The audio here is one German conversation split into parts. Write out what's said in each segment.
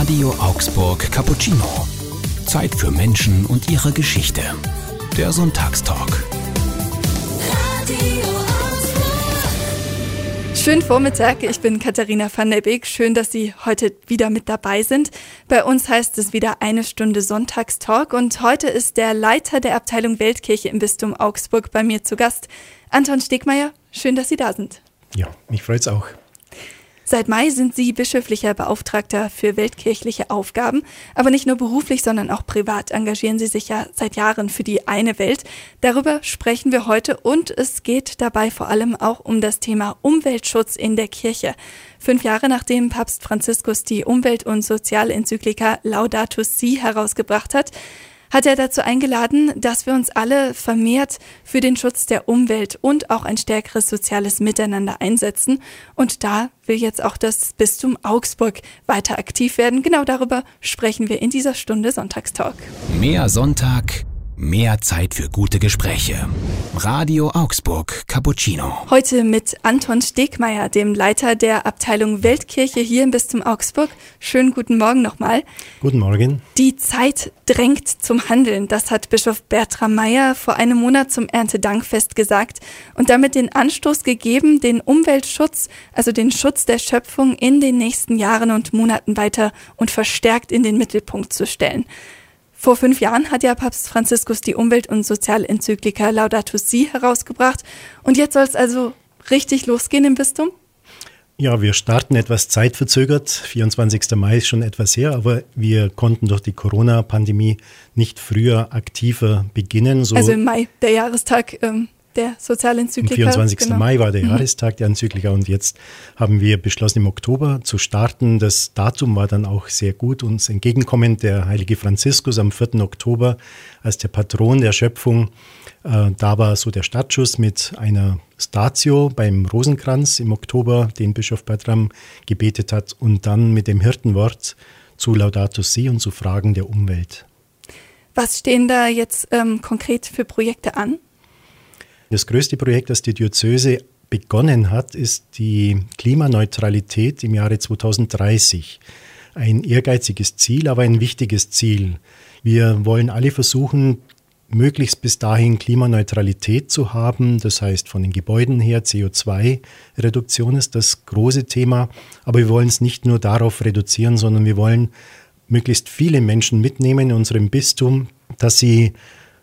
Radio Augsburg Cappuccino. Zeit für Menschen und ihre Geschichte. Der Sonntagstalk. Schönen Vormittag, ich bin Katharina van der Beek. Schön, dass Sie heute wieder mit dabei sind. Bei uns heißt es wieder eine Stunde Sonntagstalk und heute ist der Leiter der Abteilung Weltkirche im Bistum Augsburg bei mir zu Gast, Anton Stegmeier. Schön, dass Sie da sind. Ja, mich freut's auch. Seit Mai sind Sie bischöflicher Beauftragter für weltkirchliche Aufgaben, aber nicht nur beruflich, sondern auch privat engagieren Sie sich ja seit Jahren für die eine Welt. Darüber sprechen wir heute und es geht dabei vor allem auch um das Thema Umweltschutz in der Kirche. 5 Jahre nachdem Papst Franziskus die Umwelt- und Sozialenzyklika Laudato Si herausgebracht hat er dazu eingeladen, dass wir uns alle vermehrt für den Schutz der Umwelt und auch ein stärkeres soziales Miteinander einsetzen. Und da will jetzt auch das Bistum Augsburg weiter aktiv werden. Genau darüber sprechen wir in dieser Stunde Sonntagstalk. Mehr Sonntag, mehr Zeit für gute Gespräche. Radio Augsburg Cappuccino. Heute mit Anton Stegmeier, dem Leiter der Abteilung Weltkirche hier im Bistum Augsburg. Schönen guten Morgen nochmal. Guten Morgen. Die Zeit drängt zum Handeln. Das hat Bischof Bertram Meyer vor einem Monat zum Erntedankfest gesagt und damit den Anstoß gegeben, den Umweltschutz, also den Schutz der Schöpfung in den nächsten Jahren und Monaten weiter und verstärkt in den Mittelpunkt zu stellen. Vor 5 Jahren hat ja Papst Franziskus die Umwelt- und Sozialenzyklika Laudato Si herausgebracht. Und jetzt soll es also richtig losgehen im Bistum? Ja, wir starten etwas zeitverzögert. 24. Mai ist schon etwas her, aber wir konnten durch die Corona-Pandemie nicht früher aktiver beginnen. Also im Mai, der Jahrestag der Sozialenzyklika. Am 24. Genau. Mai war der Jahrestag der Enzyklika und jetzt haben wir beschlossen, im Oktober zu starten. Das Datum war dann auch sehr gut uns entgegenkommend. Der heilige Franziskus am 4. Oktober als der Patron der Schöpfung. Da war so der Startschuss mit einer Statio beim Rosenkranz im Oktober, den Bischof Bertram gebetet hat und dann mit dem Hirtenwort zu Laudato Si und zu Fragen der Umwelt. Was stehen da jetzt konkret für Projekte an? Das größte Projekt, das die Diözese begonnen hat, ist die Klimaneutralität im Jahre 2030. Ein ehrgeiziges Ziel, aber ein wichtiges Ziel. Wir wollen alle versuchen, möglichst bis dahin Klimaneutralität zu haben. Das heißt, von den Gebäuden her CO2-Reduktion ist das große Thema. Aber wir wollen es nicht nur darauf reduzieren, sondern wir wollen möglichst viele Menschen mitnehmen in unserem Bistum, dass sie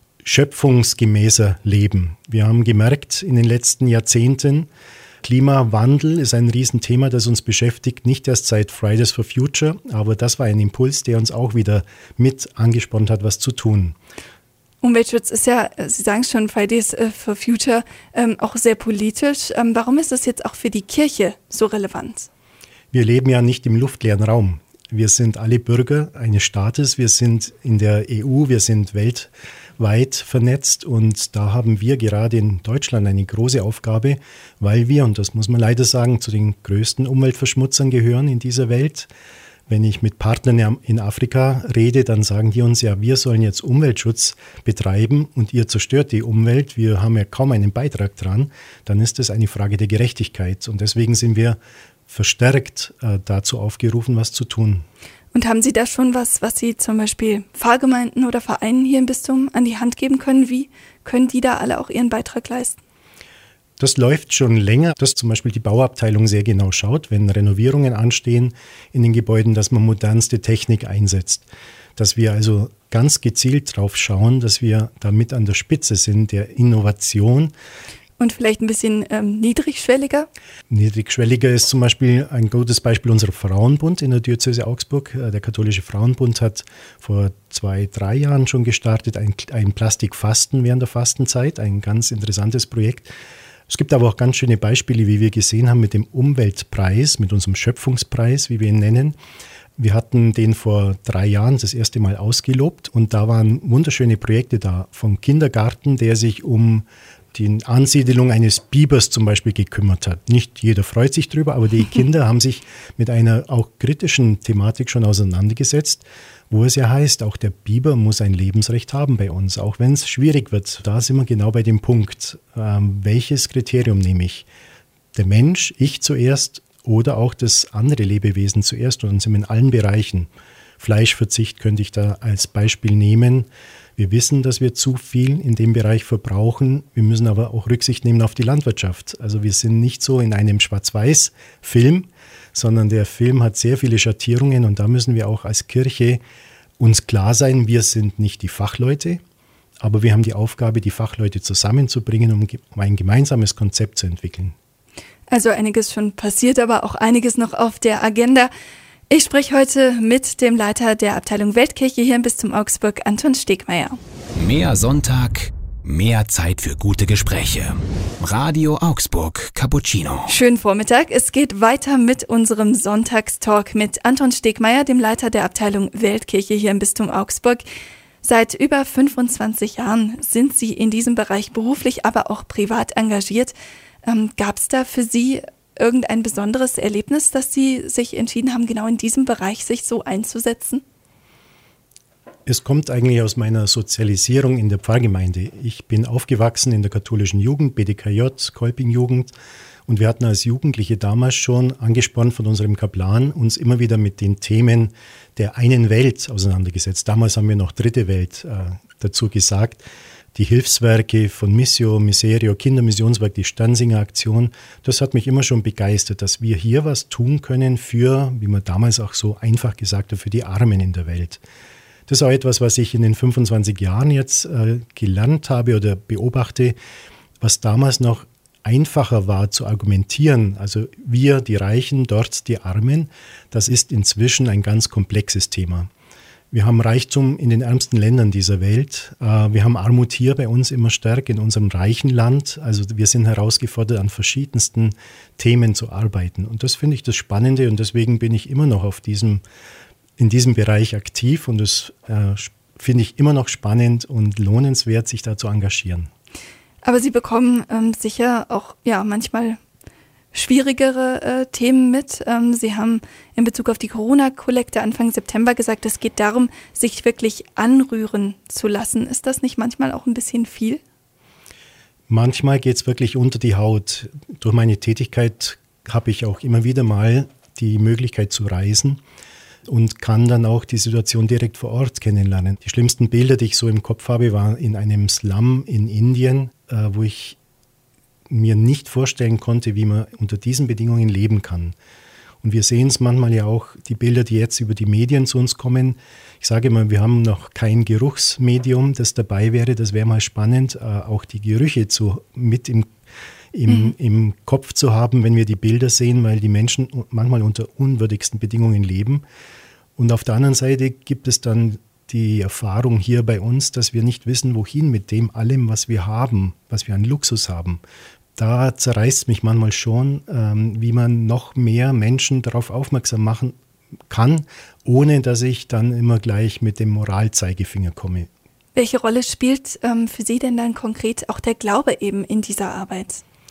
schöpfungsgemäßer leben. Wir haben gemerkt in den letzten Jahrzehnten, Klimawandel ist ein Riesenthema, das uns beschäftigt, nicht erst seit Fridays for Future, aber das war ein Impuls, der uns auch wieder mit angespornt hat, was zu tun. Umweltschutz ist ja, Sie sagen es schon, Fridays for Future, auch sehr politisch. Warum ist das jetzt auch für die Kirche so relevant? Wir leben ja nicht im luftleeren Raum. Wir sind alle Bürger eines Staates, wir sind in der EU, wir sind weltweit vernetzt und da haben wir gerade in Deutschland eine große Aufgabe, weil wir, und das muss man leider sagen, zu den größten Umweltverschmutzern gehören in dieser Welt. Wenn ich mit Partnern in Afrika rede, dann sagen die uns ja, wir sollen jetzt Umweltschutz betreiben und ihr zerstört die Umwelt, wir haben ja kaum einen Beitrag dran, dann ist das eine Frage der Gerechtigkeit und deswegen sind wir verstärkt dazu aufgerufen, was zu tun. Und haben Sie da schon was Sie zum Beispiel Pfarrgemeinden oder Vereinen hier im Bistum an die Hand geben können? Wie können die da alle auch ihren Beitrag leisten? Das läuft schon länger, dass zum Beispiel die Bauabteilung sehr genau schaut, wenn Renovierungen anstehen in den Gebäuden, dass man modernste Technik einsetzt. Dass wir also ganz gezielt drauf schauen, dass wir damit an der Spitze sind der Innovation. Und vielleicht ein bisschen niedrigschwelliger? Niedrigschwelliger ist zum Beispiel ein gutes Beispiel unser Frauenbund in der Diözese Augsburg. Der katholische Frauenbund hat vor 2-3 Jahren schon gestartet, ein Plastikfasten während der Fastenzeit, ein ganz interessantes Projekt. Es gibt aber auch ganz schöne Beispiele, wie wir gesehen haben mit dem Umweltpreis, mit unserem Schöpfungspreis, wie wir ihn nennen. Wir hatten den vor 3 Jahren das erste Mal ausgelobt und da waren wunderschöne Projekte da, vom Kindergarten, der sich um die Ansiedelung eines Bibers zum Beispiel gekümmert hat. Nicht jeder freut sich drüber, aber die Kinder haben sich mit einer auch kritischen Thematik schon auseinandergesetzt, wo es ja heißt, auch der Biber muss ein Lebensrecht haben bei uns, auch wenn es schwierig wird. Da sind wir genau bei dem Punkt, welches Kriterium nehme ich? Der Mensch, ich zuerst oder auch das andere Lebewesen zuerst und sind in allen Bereichen. Fleischverzicht könnte ich da als Beispiel nehmen. Wir wissen, dass wir zu viel in dem Bereich verbrauchen. Wir müssen aber auch Rücksicht nehmen auf die Landwirtschaft. Also wir sind nicht so in einem Schwarz-Weiß-Film, sondern der Film hat sehr viele Schattierungen und da müssen wir auch als Kirche uns klar sein, wir sind nicht die Fachleute, aber wir haben die Aufgabe, die Fachleute zusammenzubringen, um ein gemeinsames Konzept zu entwickeln. Also einiges schon passiert, aber auch einiges noch auf der Agenda. Ich spreche heute mit dem Leiter der Abteilung Weltkirche hier im Bistum Augsburg, Anton Stegmeier. Mehr Sonntag, mehr Zeit für gute Gespräche. Radio Augsburg Cappuccino. Schönen Vormittag. Es geht weiter mit unserem Sonntagstalk mit Anton Stegmeier, dem Leiter der Abteilung Weltkirche hier im Bistum Augsburg. Seit über 25 Jahren sind Sie in diesem Bereich beruflich, aber auch privat engagiert. Gab es da für Sie irgendein besonderes Erlebnis, dass Sie sich entschieden haben, genau in diesem Bereich sich so einzusetzen? Es kommt eigentlich aus meiner Sozialisierung in der Pfarrgemeinde. Ich bin aufgewachsen in der katholischen Jugend, BDKJ, Kolping-Jugend. Und wir hatten als Jugendliche damals schon, angespornt von unserem Kaplan, uns immer wieder mit den Themen der einen Welt auseinandergesetzt. Damals haben wir noch dritte Welt dazu gesagt. Die Hilfswerke von Missio, Miserio, Kindermissionswerk, die Stansinger Aktion, das hat mich immer schon begeistert, dass wir hier was tun können für, wie man damals auch so einfach gesagt hat, für die Armen in der Welt. Das ist auch etwas, was ich in den 25 Jahren jetzt gelernt habe oder beobachte, was damals noch einfacher war zu argumentieren. Also wir, die Reichen, dort die Armen, das ist inzwischen ein ganz komplexes Thema. Wir haben Reichtum in den ärmsten Ländern dieser Welt. Wir haben Armut hier bei uns immer stärker in unserem reichen Land. Also wir sind herausgefordert, an verschiedensten Themen zu arbeiten. Und das finde ich das Spannende und deswegen bin ich immer noch in diesem Bereich aktiv und das finde ich immer noch spannend und lohnenswert, sich da zu engagieren. Aber Sie bekommen sicher auch manchmal schwierigere Themen mit. Sie haben in Bezug auf die Corona-Kollekte Anfang September gesagt, es geht darum, sich wirklich anrühren zu lassen. Ist das nicht manchmal auch ein bisschen viel? Manchmal geht es wirklich unter die Haut. Durch meine Tätigkeit habe ich auch immer wieder mal die Möglichkeit zu reisen und kann dann auch die Situation direkt vor Ort kennenlernen. Die schlimmsten Bilder, die ich so im Kopf habe, waren in einem Slum in Indien, wo ich mir nicht vorstellen konnte, wie man unter diesen Bedingungen leben kann. Und wir sehen es manchmal ja auch, die Bilder, die jetzt über die Medien zu uns kommen. Ich sage mal, wir haben noch kein Geruchsmedium, das dabei wäre. Das wäre mal spannend, auch die Gerüche mit im Kopf zu haben, wenn wir die Bilder sehen, weil die Menschen manchmal unter unwürdigsten Bedingungen leben. Und auf der anderen Seite gibt es dann die Erfahrung hier bei uns, dass wir nicht wissen, wohin mit dem allem, was wir haben, was wir an Luxus haben. Da zerreißt mich manchmal schon, wie man noch mehr Menschen darauf aufmerksam machen kann, ohne dass ich dann immer gleich mit dem Moralzeigefinger komme. Welche Rolle spielt für Sie denn dann konkret auch der Glaube eben in dieser Arbeit?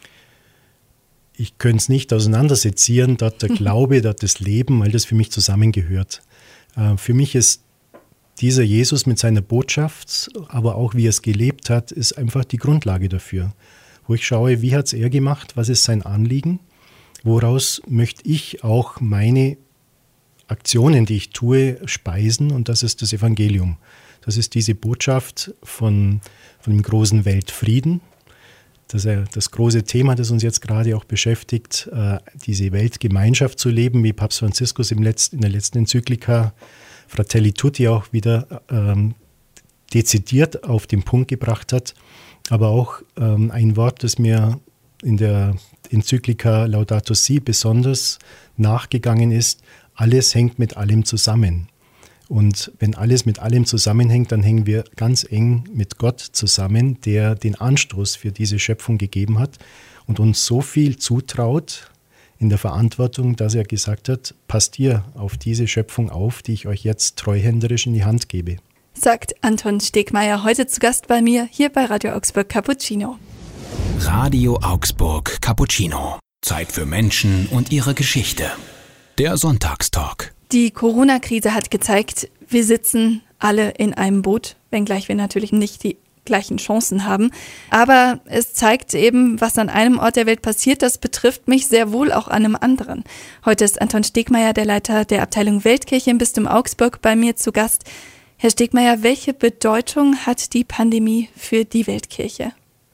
Ich könnte es nicht auseinandersezieren, dort der Glaube, dort das Leben, weil das für mich zusammengehört. Für mich ist dieser Jesus mit seiner Botschaft, aber auch wie er es gelebt hat, ist einfach die Grundlage dafür. Wo ich schaue, wie hat es er gemacht, was ist sein Anliegen, woraus möchte ich auch meine Aktionen, die ich tue, speisen, und das ist das Evangelium. Das ist diese Botschaft von dem großen Weltfrieden. Das ist das große Thema, das uns jetzt gerade auch beschäftigt, diese Weltgemeinschaft zu leben, wie Papst Franziskus in der letzten Enzyklika Fratelli Tutti auch wieder dezidiert auf den Punkt gebracht hat. Aber auch ein Wort, das mir in der Enzyklika Laudato Si besonders nachgegangen ist: Alles hängt mit allem zusammen. Und wenn alles mit allem zusammenhängt, dann hängen wir ganz eng mit Gott zusammen, der den Anstoß für diese Schöpfung gegeben hat und uns so viel zutraut in der Verantwortung, dass er gesagt hat: Passt ihr auf diese Schöpfung auf, die ich euch jetzt treuhänderisch in die Hand gebe. Sagt Anton Stegmeier, heute zu Gast bei mir hier bei Radio Augsburg Cappuccino. Radio Augsburg Cappuccino. Zeit für Menschen und ihre Geschichte. Der Sonntagstalk. Die Corona-Krise hat gezeigt, wir sitzen alle in einem Boot, wenngleich wir natürlich nicht die gleichen Chancen haben. Aber es zeigt eben, was an einem Ort der Welt passiert, das betrifft mich sehr wohl auch an einem anderen. Heute ist Anton Stegmaier, der Leiter der Abteilung Weltkirche im Bistum Augsburg, bei mir zu Gast. Herr Stegmaier, welche Bedeutung hat die Pandemie für die Weltkirche?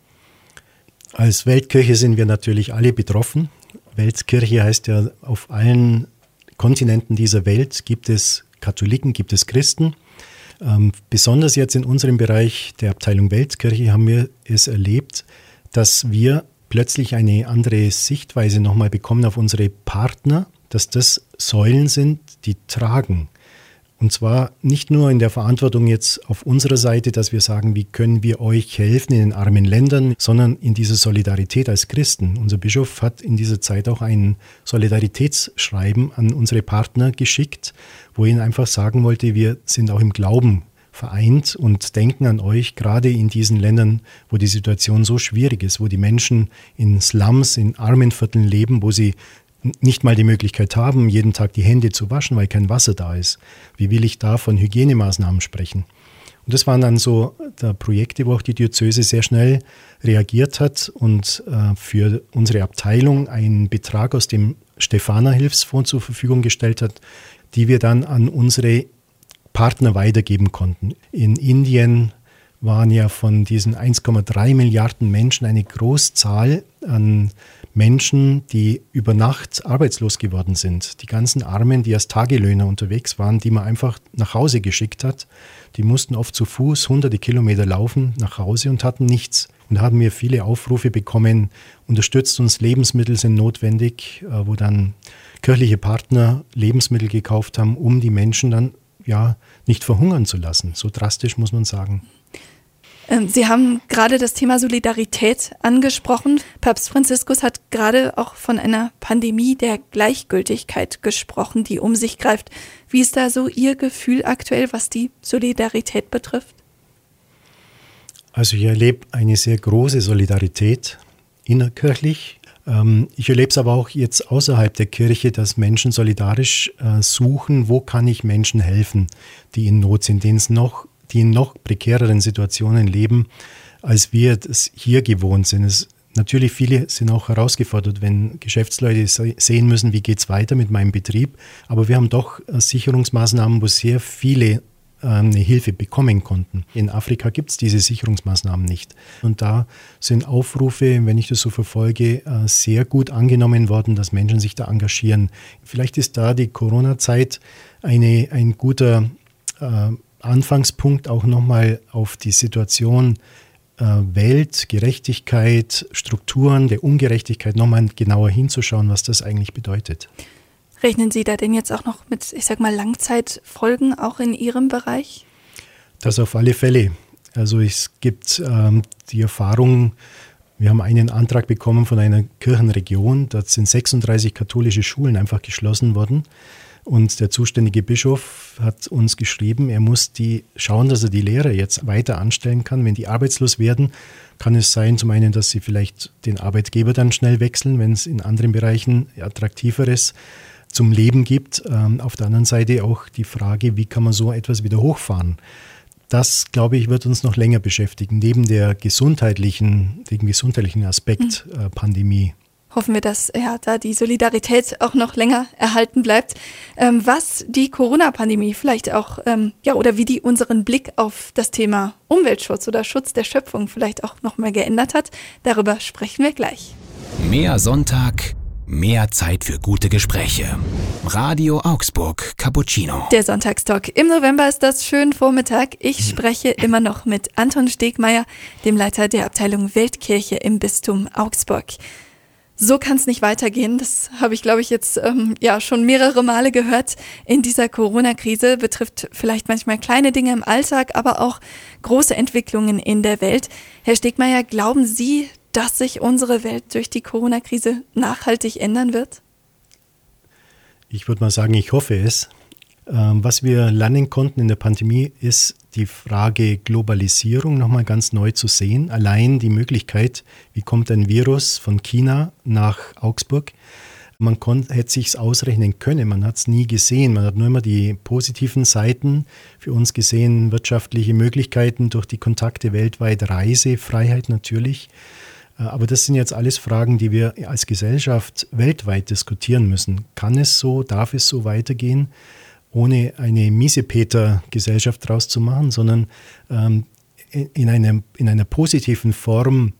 Als Weltkirche sind wir natürlich alle betroffen. Weltkirche heißt ja, auf allen Kontinenten dieser Welt gibt es Katholiken, gibt es Christen. Besonders jetzt in unserem Bereich der Abteilung Weltkirche haben wir es erlebt, dass wir plötzlich eine andere Sichtweise nochmal bekommen auf unsere Partner, dass das Säulen sind, die tragen. Und zwar nicht nur in der Verantwortung jetzt auf unserer Seite, dass wir sagen, wie können wir euch helfen in den armen Ländern, sondern in dieser Solidarität als Christen. Unser Bischof hat in dieser Zeit auch ein Solidaritätsschreiben an unsere Partner geschickt, wo er ihnen einfach sagen wollte, wir sind auch im Glauben vereint und denken an euch, gerade in diesen Ländern, wo die Situation so schwierig ist, wo die Menschen in Slums, in Armenvierteln leben, wo sie nicht mal die Möglichkeit haben, jeden Tag die Hände zu waschen, weil kein Wasser da ist. Wie will ich da von Hygienemaßnahmen sprechen? Und das waren dann so Projekte, wo auch die Diözese sehr schnell reagiert hat und für unsere Abteilung einen Betrag aus dem Stephaner-Hilfsfonds zur Verfügung gestellt hat, die wir dann an unsere Partner weitergeben konnten. In Indien waren ja von diesen 1,3 Milliarden Menschen eine Großzahl an Menschen, die über Nacht arbeitslos geworden sind. Die ganzen Armen, die als Tagelöhner unterwegs waren, die man einfach nach Hause geschickt hat, die mussten oft zu Fuß hunderte Kilometer laufen nach Hause und hatten nichts. Und da haben wir viele Aufrufe bekommen, unterstützt uns, Lebensmittel sind notwendig, wo dann kirchliche Partner Lebensmittel gekauft haben, um die Menschen dann nicht verhungern zu lassen. So drastisch muss man sagen. Sie haben gerade das Thema Solidarität angesprochen. Papst Franziskus hat gerade auch von einer Pandemie der Gleichgültigkeit gesprochen, die um sich greift. Wie ist da so Ihr Gefühl aktuell, was die Solidarität betrifft? Also ich erlebe eine sehr große Solidarität innerkirchlich. Ich erlebe es aber auch jetzt außerhalb der Kirche, dass Menschen solidarisch suchen, wo kann ich Menschen helfen, die in Not sind, die in noch prekäreren Situationen leben, als wir das hier gewohnt sind. Natürlich viele sind auch herausgefordert, wenn Geschäftsleute sehen müssen, wie geht es weiter mit meinem Betrieb. Aber wir haben doch Sicherungsmaßnahmen, wo sehr viele eine Hilfe bekommen konnten. In Afrika gibt es diese Sicherungsmaßnahmen nicht. Und da sind Aufrufe, wenn ich das so verfolge, sehr gut angenommen worden, dass Menschen sich da engagieren. Vielleicht ist da die Corona-Zeit ein guter Anfangspunkt, auch nochmal auf die Situation Welt, Gerechtigkeit, Strukturen der Ungerechtigkeit nochmal genauer hinzuschauen, was das eigentlich bedeutet. Rechnen Sie da denn jetzt auch noch mit, Langzeitfolgen auch in Ihrem Bereich? Das auf alle Fälle. Also es gibt die Erfahrung, wir haben einen Antrag bekommen von einer Kirchenregion, da sind 36 katholische Schulen einfach geschlossen worden. Und der zuständige Bischof hat uns geschrieben, er muss schauen, dass er die Lehrer jetzt weiter anstellen kann. Wenn die arbeitslos werden, kann es sein, zum einen, dass sie vielleicht den Arbeitgeber dann schnell wechseln, wenn es in anderen Bereichen attraktiveres zum Leben gibt. Auf der anderen Seite auch die Frage, wie kann man so etwas wieder hochfahren? Das, glaube ich, wird uns noch länger beschäftigen, neben dem gesundheitlichen Aspekt Pandemie. Hoffen wir, dass da die Solidarität auch noch länger erhalten bleibt. Was die Corona-Pandemie vielleicht auch, oder wie die unseren Blick auf das Thema Umweltschutz oder Schutz der Schöpfung vielleicht auch noch mal geändert hat, darüber sprechen wir gleich. Mehr Sonntag, mehr Zeit für gute Gespräche. Radio Augsburg Cappuccino. Der Sonntagstalk. Im November ist das schön Vormittag. Ich spreche immer noch mit Anton Stegmaier, dem Leiter der Abteilung Weltkirche im Bistum Augsburg. So kann es nicht weitergehen. Das habe ich, glaube ich, jetzt schon mehrere Male gehört. In dieser Corona-Krise betrifft vielleicht manchmal kleine Dinge im Alltag, aber auch große Entwicklungen in der Welt. Herr Stegmaier, glauben Sie, dass sich unsere Welt durch die Corona-Krise nachhaltig ändern wird? Ich würde mal sagen, ich hoffe es. Was wir lernen konnten in der Pandemie, ist die Frage Globalisierung nochmal ganz neu zu sehen. Allein die Möglichkeit, wie kommt ein Virus von China nach Augsburg, Man hätte sich es ausrechnen können, man hat es nie gesehen. Man hat nur immer die positiven Seiten für uns gesehen, wirtschaftliche Möglichkeiten durch die Kontakte weltweit, Reisefreiheit natürlich. Aber das sind jetzt alles Fragen, die wir als Gesellschaft weltweit diskutieren müssen. Kann es so, darf es so weitergehen, ohne eine Miesepeter-Gesellschaft draus zu machen, sondern in einer positiven Form,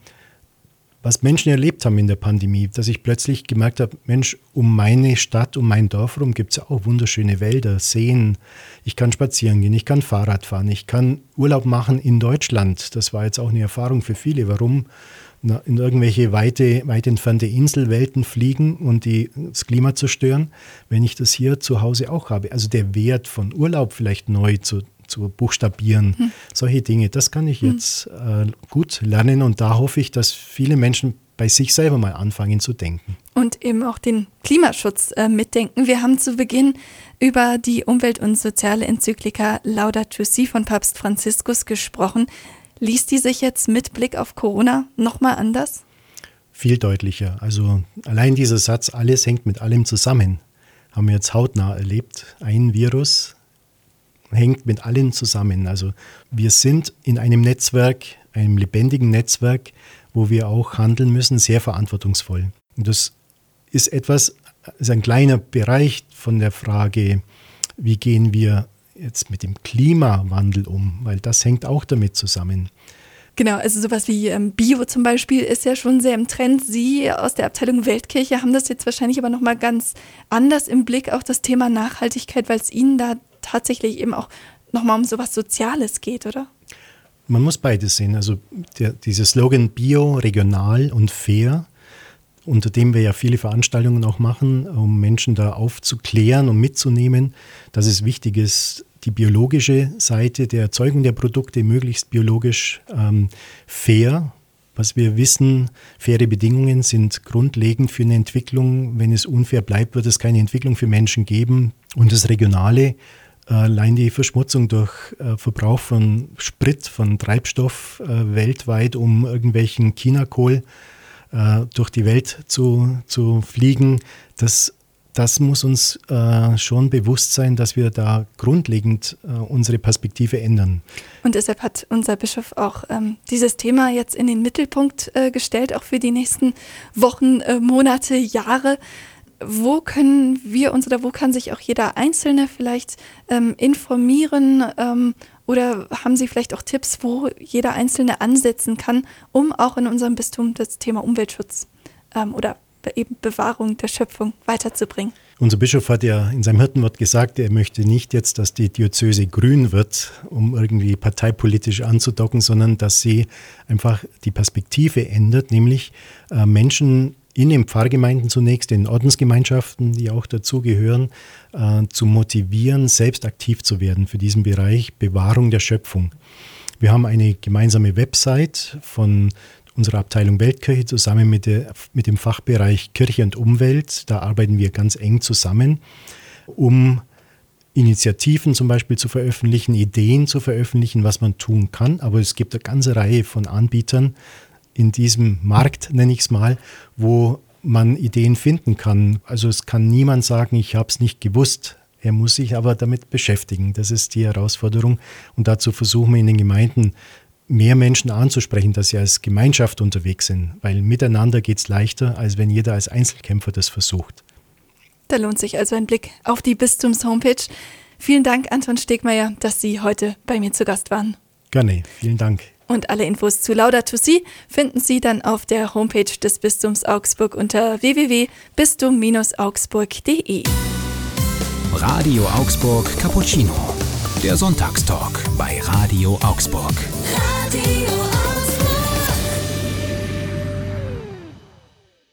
was Menschen erlebt haben in der Pandemie, dass ich plötzlich gemerkt habe, Mensch, um meine Stadt, um mein Dorf herum gibt es ja auch wunderschöne Wälder, Seen. Ich kann spazieren gehen, ich kann Fahrrad fahren, ich kann Urlaub machen in Deutschland. Das war jetzt auch eine Erfahrung für viele. Warum in irgendwelche weit entfernte Inselwelten fliegen und das Klima zerstören, wenn ich das hier zu Hause auch habe? Also der Wert von Urlaub vielleicht neu zu buchstabieren, solche Dinge, das kann ich jetzt gut lernen und da hoffe ich, dass viele Menschen bei sich selber mal anfangen zu denken. Und eben auch den Klimaschutz mitdenken. Wir haben zu Beginn über die Umwelt- und soziale Enzyklika Laudato Si von Papst Franziskus gesprochen. Liest die sich jetzt mit Blick auf Corona nochmal anders? Viel deutlicher. Also allein dieser Satz, alles hängt mit allem zusammen, haben wir jetzt hautnah erlebt. Ein Virus hängt mit allen zusammen. Also wir sind in einem Netzwerk, einem lebendigen Netzwerk, wo wir auch handeln müssen, sehr verantwortungsvoll. Und das ist ein kleiner Bereich von der Frage, wie gehen wir jetzt mit dem Klimawandel um, weil das hängt auch damit zusammen. Genau, also sowas wie Bio zum Beispiel ist ja schon sehr im Trend. Sie aus der Abteilung Weltkirche haben das jetzt wahrscheinlich aber nochmal ganz anders im Blick, auch das Thema Nachhaltigkeit, weil es Ihnen da tatsächlich eben auch nochmal um sowas Soziales geht, oder? Man muss beides sehen. Also dieser Slogan Bio, regional und fair, unter dem wir ja viele Veranstaltungen auch machen, um Menschen da aufzuklären und mitzunehmen, dass es wichtig ist, die biologische Seite der Erzeugung der Produkte möglichst biologisch fair. Was wir wissen, faire Bedingungen sind grundlegend für eine Entwicklung. Wenn es unfair bleibt, wird es keine Entwicklung für Menschen geben. Und das Regionale, allein die Verschmutzung durch Verbrauch von Sprit, von Treibstoff weltweit, um irgendwelchen Chinakohl durch die Welt zu fliegen, das muss uns schon bewusst sein, dass wir da grundlegend unsere Perspektive ändern. Und deshalb hat unser Bischof auch dieses Thema jetzt in den Mittelpunkt gestellt, auch für die nächsten Wochen, Monate, Jahre. Wo können wir uns oder wo kann sich auch jeder Einzelne vielleicht informieren oder haben Sie vielleicht auch Tipps, wo jeder Einzelne ansetzen kann, um auch in unserem Bistum das Thema Umweltschutz oder eben Bewahrung der Schöpfung weiterzubringen? Unser Bischof hat ja in seinem Hirtenwort gesagt, er möchte nicht jetzt, dass die Diözese grün wird, um irgendwie parteipolitisch anzudocken, sondern dass sie einfach die Perspektive ändert, nämlich Menschen in den Pfarrgemeinden zunächst, in Ordensgemeinschaften, die auch dazugehören, zu motivieren, selbst aktiv zu werden für diesen Bereich Bewahrung der Schöpfung. Wir haben eine gemeinsame Website von unserer Abteilung Weltkirche zusammen mit dem Fachbereich Kirche und Umwelt. Da arbeiten wir ganz eng zusammen, um Initiativen zum Beispiel zu veröffentlichen, Ideen zu veröffentlichen, was man tun kann. Aber es gibt eine ganze Reihe von Anbietern in diesem Markt, nenne ich es mal, wo man Ideen finden kann. Also es kann niemand sagen, ich habe es nicht gewusst. Er muss sich aber damit beschäftigen. Das ist die Herausforderung. Und dazu versuchen wir in den Gemeinden mehr Menschen anzusprechen, dass sie als Gemeinschaft unterwegs sind. Weil miteinander geht es leichter, als wenn jeder als Einzelkämpfer das versucht. Da lohnt sich also ein Blick auf die Bistums-Homepage. Vielen Dank, Anton Stegmeier, dass Sie heute bei mir zu Gast waren. Gerne, vielen Dank. Und alle Infos zu Laudato Si finden Sie dann auf der Homepage des Bistums Augsburg unter www.bistum-augsburg.de. Radio Augsburg Cappuccino. Der Sonntagstalk bei Radio Augsburg. Radio